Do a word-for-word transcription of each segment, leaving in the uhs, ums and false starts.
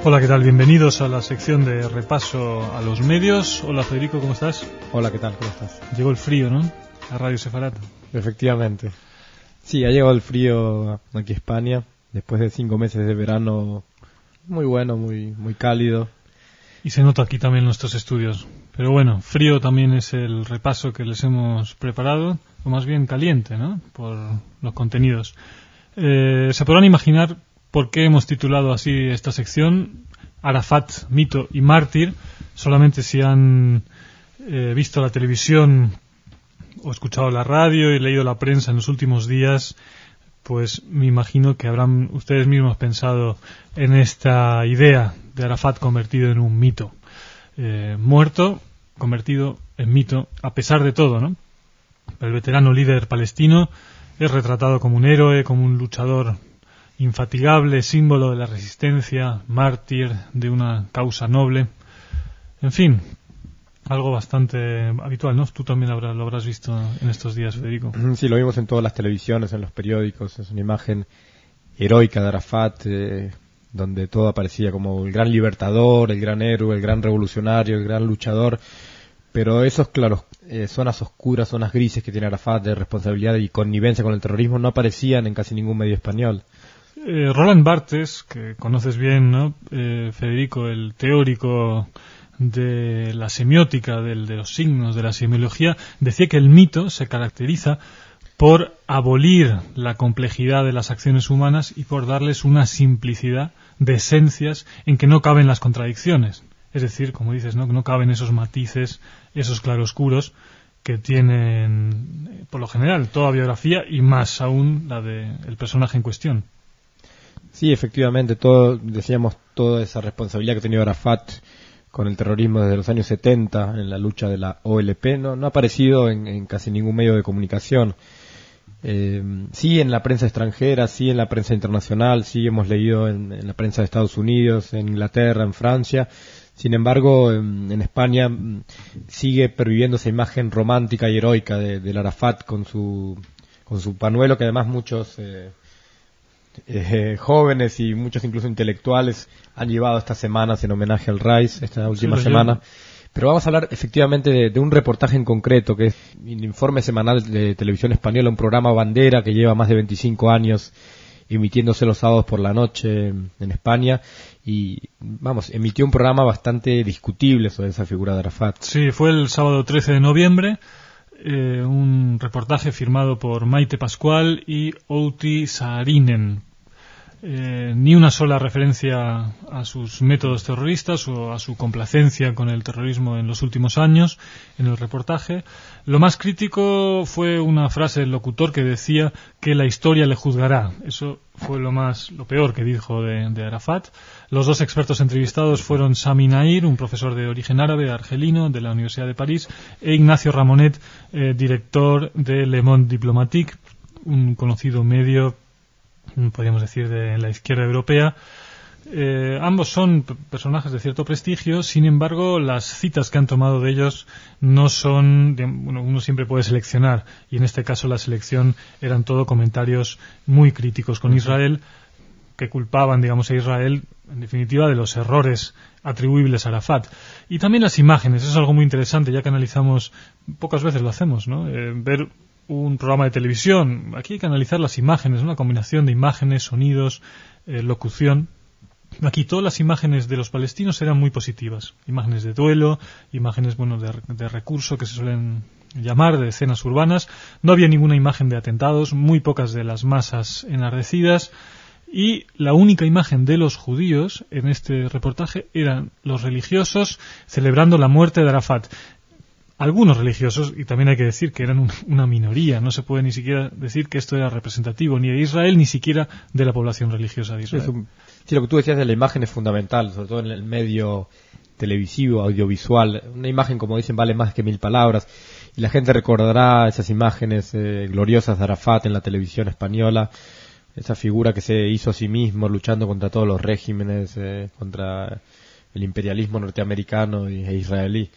Hola, ¿qué tal? Bienvenidos a la sección de repaso a los medios. Hola, Federico, ¿cómo estás? Hola, ¿qué tal? ¿Cómo estás? Llegó el frío, ¿no? A Radio Sefarat. Efectivamente. Sí, ha llegado el frío aquí a España, después de cinco meses de verano muy bueno, muy muy cálido. Y se nota aquí también en nuestros estudios. Pero bueno, frío también es el repaso que les hemos preparado, o más bien caliente, ¿no? Por los contenidos. Eh, se podrán imaginar por qué hemos titulado así esta sección, Arafat, mito y mártir. Solamente si han eh, visto la televisión o escuchado la radio y leído la prensa en los últimos días, pues me imagino que habrán ustedes mismos pensado en esta idea de Arafat convertido en un mito. Eh, muerto, convertido en mito, a pesar de todo, ¿no? El veterano líder palestino es retratado como un héroe, como un luchador infatigable, símbolo de la resistencia, mártir de una causa noble. En fin, algo bastante habitual, ¿no? Tú también habrás, lo habrás visto en estos días, Federico. Sí, lo vimos en todas las televisiones, en los periódicos. Es una imagen heroica de Arafat, eh, donde todo aparecía como el gran libertador, el gran héroe, el gran revolucionario, el gran luchador. Pero esos, claro, eh, zonas oscuras, zonas grises que tiene Arafat de responsabilidad y connivencia con el terrorismo no aparecían en casi ningún medio español. Eh, Roland Barthes, que conoces bien, ¿no? Eh, Federico, el teórico de la semiótica, del, de los signos, de la semiología, decía que el mito se caracteriza por abolir la complejidad de las acciones humanas y por darles una simplicidad de esencias en que no caben las contradicciones. Es decir, como dices, no, no caben esos matices, esos claroscuros que tienen, por lo general, toda biografía y más aún la del personaje en cuestión. Sí, efectivamente, todo, decíamos, toda esa responsabilidad que ha tenido Arafat con el terrorismo desde los años setenta en la lucha de la O L P no, no ha aparecido en, en casi ningún medio de comunicación. Eh, sí en la prensa extranjera, sí en la prensa internacional, sí hemos leído en, en la prensa de Estados Unidos, en Inglaterra, en Francia. Sin embargo, en, en España sigue perviviendo esa imagen romántica y heroica de, del Arafat con su con su pañuelo, que además muchos eh, eh, jóvenes y muchos incluso intelectuales han llevado estas semanas en homenaje al Rais, esta última sí, semana. Llevo. Pero vamos a hablar efectivamente de, de un reportaje en concreto, que es el informe semanal de Televisión Española, un programa bandera que lleva más de veinticinco años emitiéndose los sábados por la noche en España, y vamos, emitió un programa bastante discutible sobre esa figura de Arafat. Sí, fue el sábado trece de noviembre, eh, un reportaje firmado por Maite Pascual y Outi Saarinen. Eh, ni una sola referencia a sus métodos terroristas o a su complacencia con el terrorismo en los últimos años en el reportaje. Lo más crítico fue una frase del locutor que decía que la historia le juzgará. Eso fue lo más, lo peor que dijo de, de Arafat. Los dos expertos entrevistados fueron Sami Nair, un profesor de origen árabe argelino de la Universidad de París, e Ignacio Ramonet, eh, director de Le Monde Diplomatique, un conocido medio, podríamos decir, de la izquierda europea. Eh, ambos son p- personajes de cierto prestigio, sin embargo, las citas que han tomado de ellos no son, de, bueno, uno siempre puede seleccionar, y en este caso la selección eran todo comentarios muy críticos con Israel, que culpaban, digamos, a Israel, en definitiva, de los errores atribuibles a Arafat. Y también las imágenes, eso es algo muy interesante, ya que analizamos, pocas veces lo hacemos, ¿no? Eh, ver un programa de televisión, aquí hay que analizar las imágenes, una combinación de imágenes, sonidos, eh, locución. Aquí todas las imágenes de los palestinos eran muy positivas, imágenes de duelo, imágenes, bueno, de, de recurso que se suelen llamar, de escenas urbanas. No había ninguna imagen de atentados, muy pocas de las masas enardecidas, y la única imagen de los judíos en este reportaje eran los religiosos celebrando la muerte de Arafat. Algunos religiosos, y también hay que decir que eran un, una minoría, no se puede ni siquiera decir que esto era representativo ni de Israel ni siquiera de la población religiosa de Israel. Sí, un, sí, lo que tú decías de la imagen es fundamental, sobre todo en el medio televisivo, audiovisual. Una imagen, como dicen, vale más que mil palabras, y la gente recordará esas imágenes eh, gloriosas de Arafat en la televisión española, esa figura que se hizo a sí mismo luchando contra todos los regímenes, eh, contra el imperialismo norteamericano e israelí.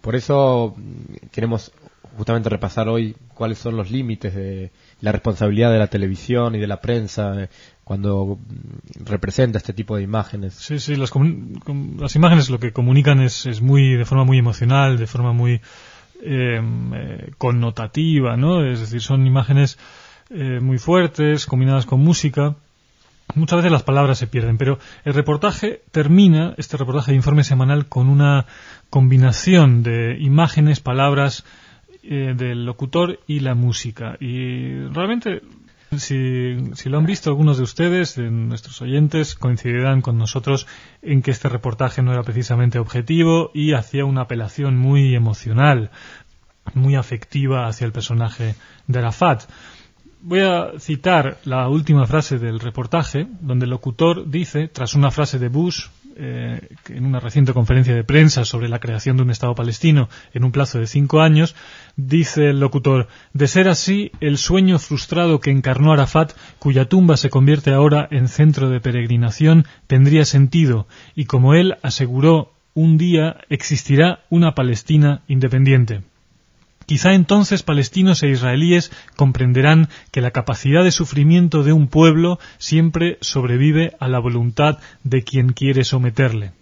Por eso queremos justamente repasar hoy cuáles son los límites de la responsabilidad de la televisión y de la prensa cuando representa este tipo de imágenes. Sí, sí, las, las imágenes lo que comunican es, es muy de forma muy emocional, de forma muy eh, eh, connotativa, ¿no? Es decir, son imágenes eh, muy fuertes, combinadas con música. Muchas veces las palabras se pierden, pero el reportaje termina, este reportaje de informe semanal, con una combinación de imágenes, palabras eh, del locutor y la música. Y realmente, si, si lo han visto algunos de ustedes, de nuestros oyentes, coincidirán con nosotros en que este reportaje no era precisamente objetivo y hacía una apelación muy emocional, muy afectiva hacia el personaje de Arafat. Voy a citar la última frase del reportaje, donde el locutor dice, tras una frase de Bush, eh, en una reciente conferencia de prensa sobre la creación de un Estado palestino en un plazo de cinco años, dice el locutor, de ser así, el sueño frustrado que encarnó Arafat, cuya tumba se convierte ahora en centro de peregrinación, tendría sentido, y como él aseguró, un día existirá una Palestina independiente. Quizá entonces palestinos e israelíes comprenderán que la capacidad de sufrimiento de un pueblo siempre sobrevive a la voluntad de quien quiere someterle.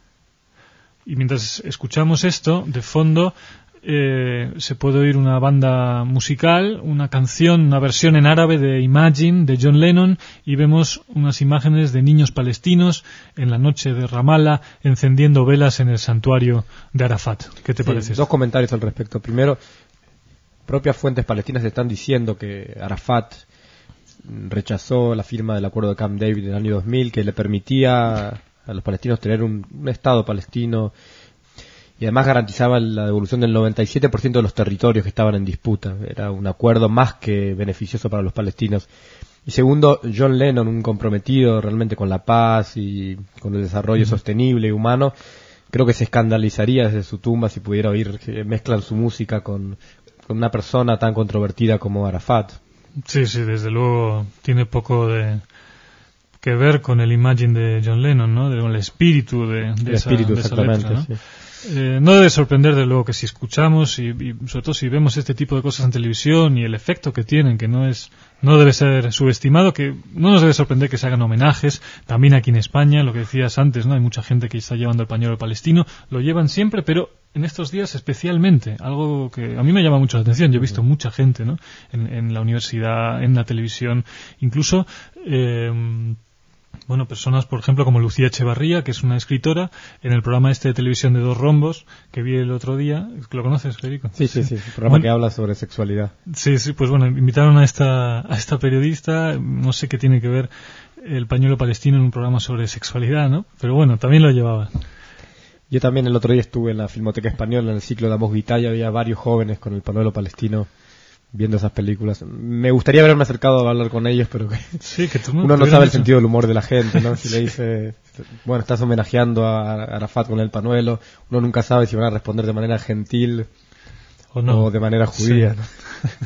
Y mientras escuchamos esto, de fondo eh, se puede oír una banda musical, una canción, una versión en árabe de Imagine de John Lennon, y vemos unas imágenes de niños palestinos en la noche de Ramallah encendiendo velas en el santuario de Arafat. ¿Qué te sí, parece? Dos comentarios al respecto. Primero, propias fuentes palestinas están diciendo que Arafat rechazó la firma del acuerdo de Camp David del año dos mil, que le permitía a los palestinos tener un, un Estado palestino y además garantizaba la devolución del noventa y siete por ciento de los territorios que estaban en disputa. Era un acuerdo más que beneficioso para los palestinos. Y segundo, John Lennon, un comprometido realmente con la paz y con el desarrollo uh-huh. sostenible y humano, creo que se escandalizaría desde su tumba si pudiera oír que mezclan su música con, con una persona tan controvertida como Arafat. Sí, sí, desde luego tiene poco de que ver con el Imagine de John Lennon, ¿no? Con el espíritu de, de, el esa, espíritu, de esa letra, ¿no? Sí. Eh, no debe sorprender de luego que si escuchamos y, y sobre todo si vemos este tipo de cosas en televisión y el efecto que tienen, que no es no debe ser subestimado, que no nos debe sorprender que se hagan homenajes también aquí en España, lo que decías antes, no hay mucha gente que está llevando el pañuelo palestino, lo llevan siempre, pero en estos días especialmente, algo que a mí me llama mucho la atención. Yo he visto mucha gente, ¿no? en, en la universidad, en la televisión, incluso eh, bueno, personas, por ejemplo, como Lucía Echevarría, que es una escritora, en el programa este de televisión de Dos Rombos, que vi el otro día. ¿Lo conoces, Federico? Sí, sí, sí, el programa bueno, que habla sobre sexualidad. Sí, sí, pues bueno, invitaron a esta, a esta periodista, no sé qué tiene que ver el pañuelo palestino en un programa sobre sexualidad, ¿no? Pero bueno, también lo llevaba. Yo también el otro día estuve en la Filmoteca Española, en el ciclo de Amos Vitalia, había varios jóvenes con el pañuelo palestino viendo esas películas. Me gustaría haberme acercado a hablar con ellos, pero que sí, que tú no, uno no sabe el sentido del humor de la gente, ¿no? Si le dice, bueno, estás homenajeando a Arafat con el pañuelo, uno nunca sabe si van a responder de manera gentil o, no. o de manera judía, sí. ¿no?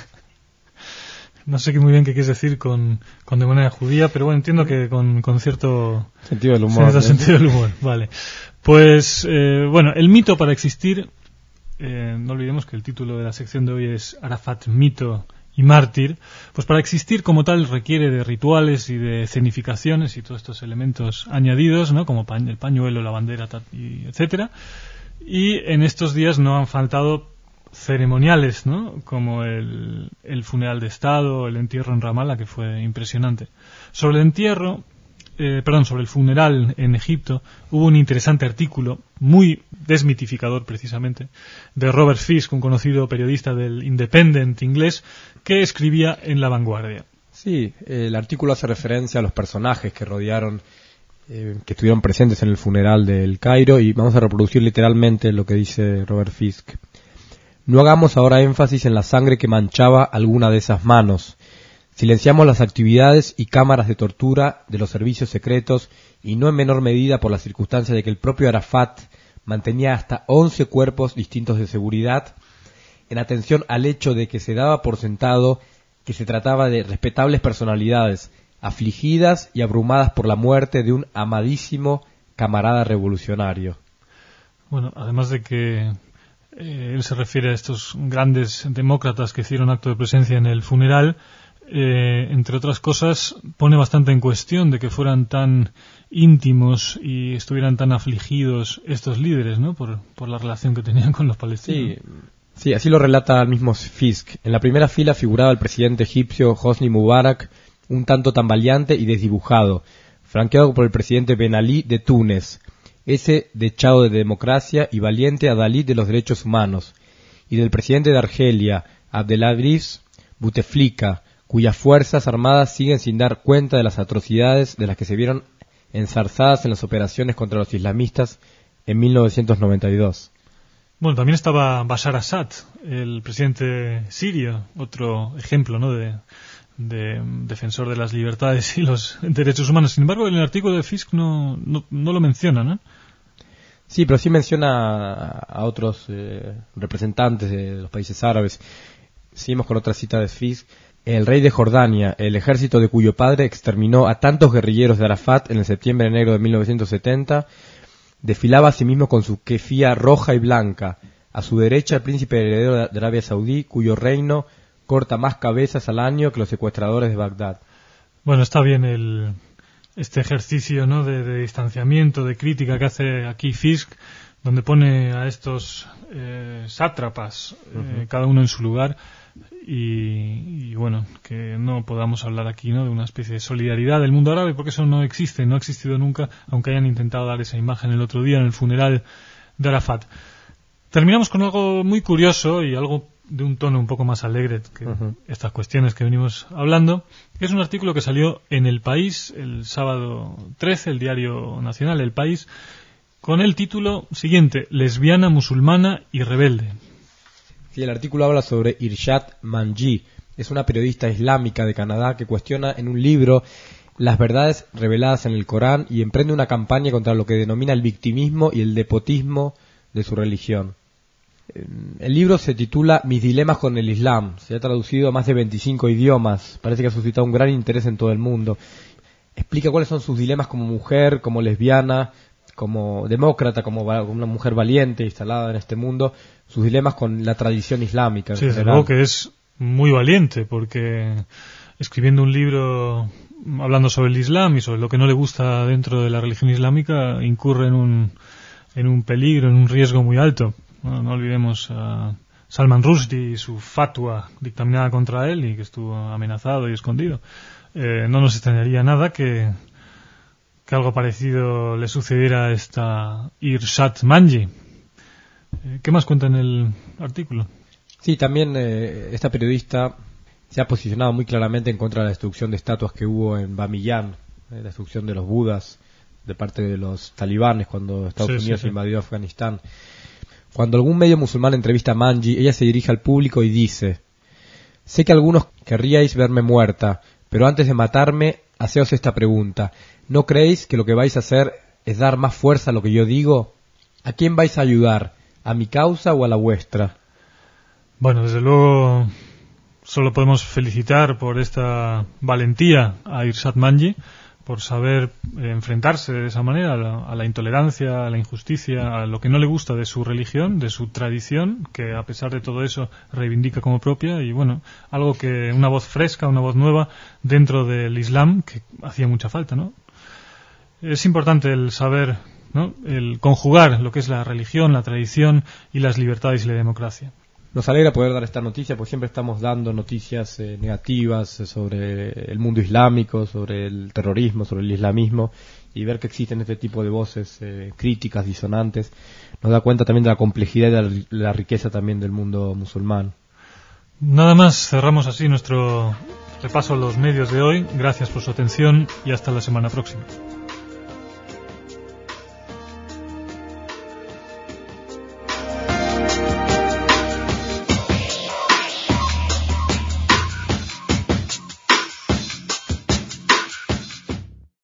No sé muy bien qué quieres decir con, con de manera judía, pero bueno, entiendo que con, con cierto sentido del humor. Cierto ¿eh? sentido del humor, vale. Pues, eh, bueno, el mito para existir, eh, no olvidemos que el título de la sección de hoy es Arafat, mito y mártir. Pues para existir como tal requiere de rituales y de escenificaciones y todos estos elementos añadidos, ¿no? Como pañ- el pañuelo, la bandera, y etcétera. Y en estos días no han faltado ceremoniales, ¿no? Como el, el funeral de Estado, el entierro en Ramallah, que fue impresionante. Sobre el entierro, eh, perdón, sobre el funeral en Egipto, hubo un interesante artículo, muy desmitificador precisamente, de Robert Fisk, un conocido periodista del Independent inglés, que escribía en La Vanguardia. Sí, el artículo hace referencia a los personajes que rodearon, eh, que estuvieron presentes en el funeral del Cairo, y vamos a reproducir literalmente lo que dice Robert Fisk. No hagamos ahora énfasis en la sangre que manchaba alguna de esas manos. Silenciamos las actividades y cámaras de tortura de los servicios secretos, y no en menor medida por la circunstancia de que el propio Arafat mantenía hasta once cuerpos distintos de seguridad, en atención al hecho de que se daba por sentado que se trataba de respetables personalidades, afligidas y abrumadas por la muerte de un amadísimo camarada revolucionario. Bueno, además de que eh, él se refiere a estos grandes demócratas que hicieron acto de presencia en el funeral. Eh, entre otras cosas, pone bastante en cuestión de que fueran tan íntimos y estuvieran tan afligidos estos líderes, ¿no? Por, por la relación que tenían con los palestinos. Sí, sí, así lo relata el mismo Fisk. En la primera fila figuraba el presidente egipcio Hosni Mubarak, un tanto tambaleante y desdibujado, franqueado por el presidente Ben Ali de Túnez, ese dechado de democracia y valiente adalid de los derechos humanos, y del presidente de Argelia, Abdelaziz Bouteflika, cuyas fuerzas armadas siguen sin dar cuenta de las atrocidades de las que se vieron enzarzadas en las operaciones contra los islamistas en mil novecientos noventa y dos. Bueno, también estaba Bashar Assad, el presidente sirio, otro ejemplo, ¿no?, de, de defensor de las libertades y los derechos humanos. Sin embargo, en el artículo de Fisk no, no, no lo menciona, ¿no? Sí, pero sí menciona a otros eh, representantes de los países árabes. Seguimos con otra cita de Fisk. El rey de Jordania, el ejército de cuyo padre exterminó a tantos guerrilleros de Arafat en el septiembre-enero de mil novecientos setenta, desfilaba a sí mismo con su kefía roja y blanca. A su derecha el príncipe heredero de Arabia Saudí, cuyo reino corta más cabezas al año que los secuestradores de Bagdad. Bueno, está bien el, este ejercicio, ¿no?, de, de distanciamiento, de crítica que hace aquí Fisk, donde pone a estos eh, sátrapas, eh, uh-huh. cada uno en su lugar. Y, y bueno, que no podamos hablar aquí, ¿no?, de una especie de solidaridad del mundo árabe, porque eso no existe, no ha existido nunca, aunque hayan intentado dar esa imagen el otro día en el funeral de Arafat. Terminamos con algo muy curioso y algo de un tono un poco más alegre que uh-huh. estas cuestiones que venimos hablando. Es un artículo que salió en El País el sábado trece, el diario nacional El País, con el título siguiente: lesbiana, musulmana y rebelde. Sí, el artículo habla sobre Irshad Manji. Es una periodista islámica de Canadá que cuestiona en un libro las verdades reveladas en el Corán y emprende una campaña contra lo que denomina el victimismo y el despotismo de su religión. El libro se titula Mis dilemas con el Islam. Se ha traducido a más de veinticinco idiomas. Parece que ha suscitado un gran interés en todo el mundo. Explica cuáles son sus dilemas como mujer, como lesbiana, como demócrata, como una mujer valiente instalada en este mundo, sus dilemas con la tradición islámica. Sí, desde luego que es muy valiente, porque escribiendo un libro hablando sobre el Islam y sobre lo que no le gusta dentro de la religión islámica, incurre en un, en un peligro, en un riesgo muy alto. No, no olvidemos a Salman Rushdie y su fatwa dictaminada contra él y que estuvo amenazado y escondido. Eh, no nos extrañaría nada que que algo parecido le sucediera a esta Irshad Manji. Eh, ¿Qué más cuenta en el artículo? Sí, también eh, esta periodista se ha posicionado muy claramente en contra de la destrucción de estatuas que hubo en Bamiyan, eh, la destrucción de los budas de parte de los talibanes cuando Estados sí, Unidos sí, sí. invadió Afganistán. Cuando algún medio musulmán entrevista a Manji, ella se dirige al público y dice: sé que algunos querríais verme muerta, pero antes de matarme, haceos esta pregunta: ¿no creéis que lo que vais a hacer es dar más fuerza a lo que yo digo? ¿A quién vais a ayudar? ¿A mi causa o a la vuestra? Bueno, desde luego solo podemos felicitar por esta valentía a Irshad Manji, por saber eh, enfrentarse de esa manera a la, a la intolerancia, a la injusticia, a lo que no le gusta de su religión, de su tradición, que a pesar de todo eso reivindica como propia, y bueno, algo que, una voz fresca, una voz nueva dentro del Islam, que hacía mucha falta, ¿no? Es importante el saber, ¿no?, el conjugar lo que es la religión, la tradición y las libertades y la democracia. Nos alegra poder dar esta noticia, porque siempre estamos dando noticias eh, negativas eh, sobre el mundo islámico, sobre el terrorismo, sobre el islamismo, y ver que existen este tipo de voces eh, críticas, disonantes, nos da cuenta también de la complejidad y de la, la riqueza también del mundo musulmán. Nada más, cerramos así nuestro repaso a los medios de hoy. Gracias por su atención y hasta la semana próxima.